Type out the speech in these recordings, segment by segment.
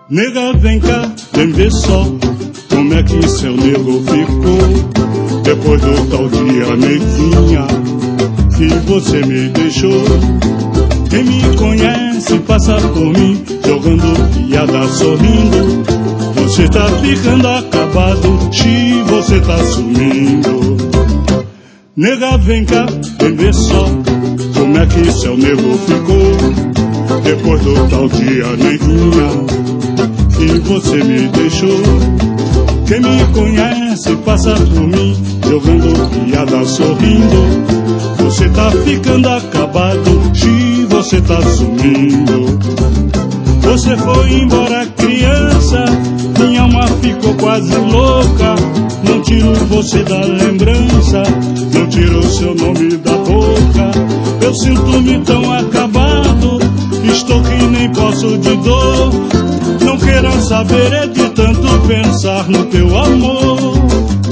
Nega, vem cá, vem ver só como é que seu nego ficou depois do tal dia, neguinha, que você me deixou. Quem me conhece passa por mim, jogando piada, sorrindo. Você tá ficando acabado, se você tá sumindo. Nega, vem cá, vem ver só como é que seu nego ficou depois do tal dia, neguinha, que você me deixou. Quem me conhece passa por mim, jogando piada, sorrindo. Você tá ficando acabado, se você tá sumindo. Você foi embora criança, minha alma ficou quase louca. Não tiro você da lembrança, não tiro seu nome da boca. Eu sinto-me tão acabado, estou que nem posso de dor. Não quero saber é de tanto pensar no teu amor.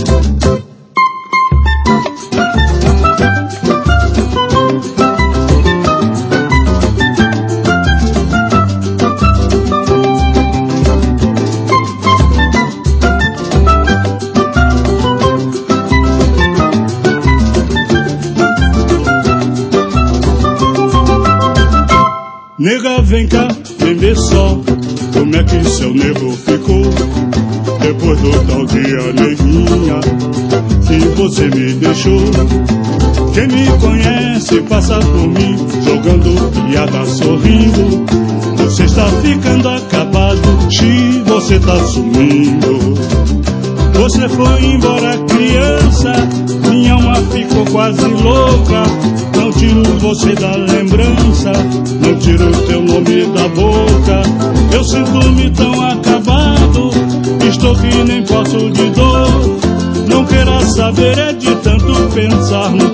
Nega, vem cá, vem ver só como é que seu nego ficou depois do tal dia, neguinha, que você me deixou. Quem me conhece passa por mim, jogando piada, sorrindo. Você está ficando acabado, se você tá sumindo. Você foi embora criança, minha alma ficou quase louca. Não tiro você da lembrança, não tiro teu nome da boca. Eu sinto-me tão acabado, estou que nem posso de dor. Não quero saber é de tanto pensar no